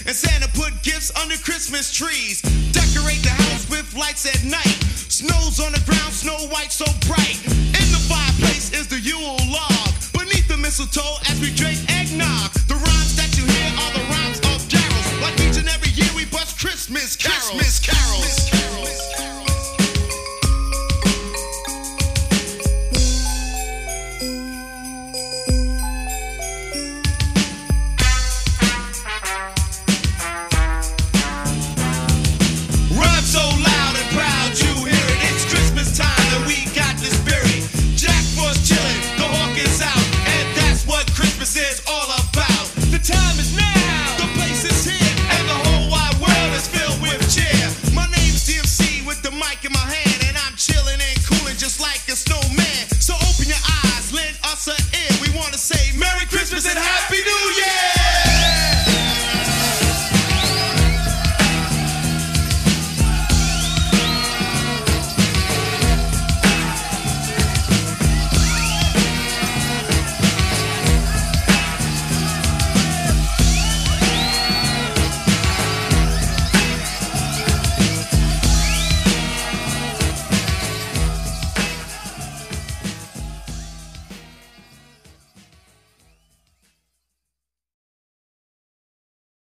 And Santa put gifts under Christmas trees. Decorate the house with lights at night. Snow's on the ground, snow white so bright. In the fireplace is the Yule log. Beneath the mistletoe as we drink eggnog. The rhymes that you hear are the rhymes of carols. Like each and every year we bust Christmas carols.